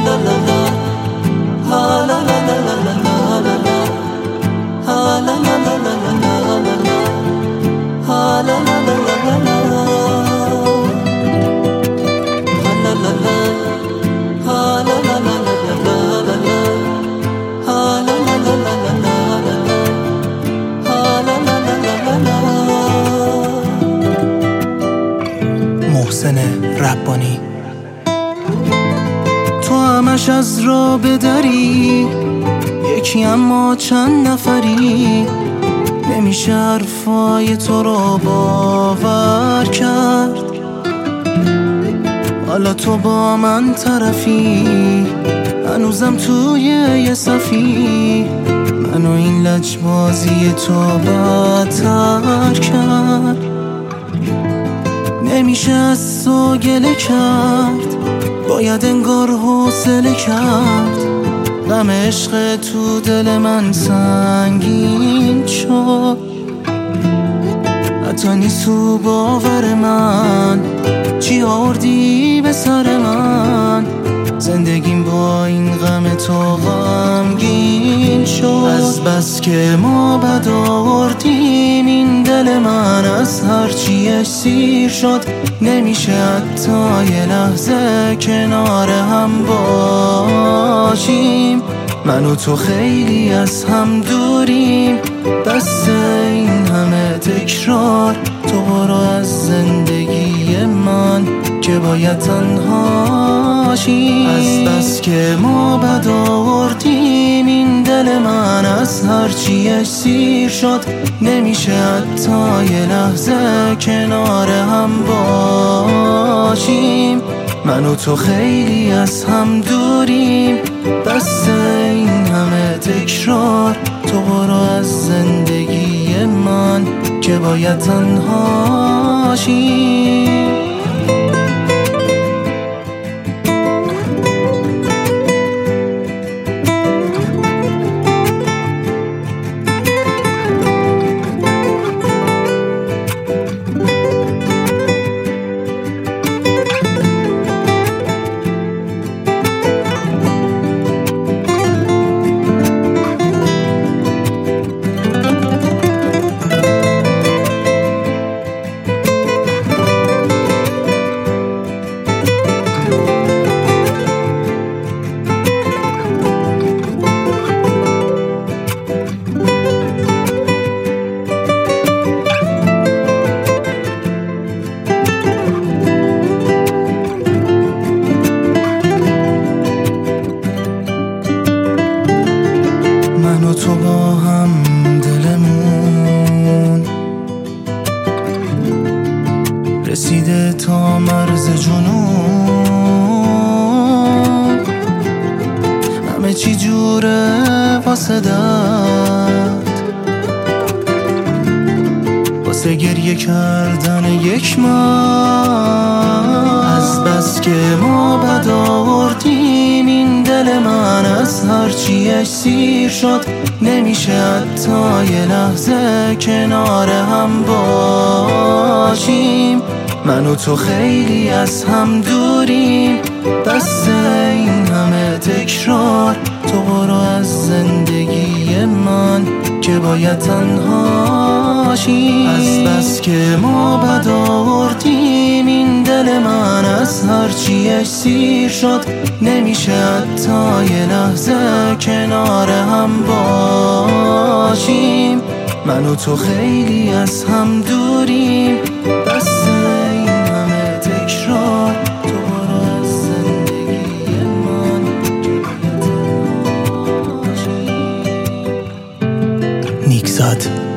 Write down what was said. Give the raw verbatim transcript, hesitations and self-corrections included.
محسن ربانی. تو همش از را بدری یکی اما چند نفری، نمیشه حرفای تو رو باور کرد. حالا تو با من طرفی، هنوزم توی یه صفی، منو این لجبازی تو بدتر کرد. نمیشه از تو گله کرد، باید انگار حوصله کرد. غم عشق تو دل من سنگین شد، حتی نیست تو باور من چی آوردی به سر من. زندگیم با این غم تو غمگین شد. از بس که ما بد آوردیم این دل من از هرچی اسیر شد. نمیشه حتی یه لحظه کنار هم باشیم، من و تو خیلی از هم دوریم. بس این همه تکرار، تو برو از زندگی من که باید تنها شیم. از بس که ما بد آوردیم این دل من از هرچی اسیر شد. نمیشه حتی یه لحظه کنار هم باشیم، من و تو خیلی از هم دوریم. بس این همه تکرار، تو برو از زندگی من که باید تنها شیم. من و تو با هم دلمون رسیده تا مرز جنون. همه چی جوره واسه دد، واسه گریه کردن یک من. از بس که ما بد آوردیم این دل من از هرچی اسیر شد. نمیشه حتی یه لحظه کنار هم باشیم، من و تو خیلی از هم دوریم. بس این همه تکرار، تو برو از زندگی من که باید تنها شیم. از بس که ما بد آوردیم این دل من از هرچی اسیر شد. نمیشه حتی یه لحظه کنار هم باشیم، من و تو خیلی از هم دوریم. بس این همه تکرار، تو برو از زندگی من که باید تنها شیم. نیکزاد.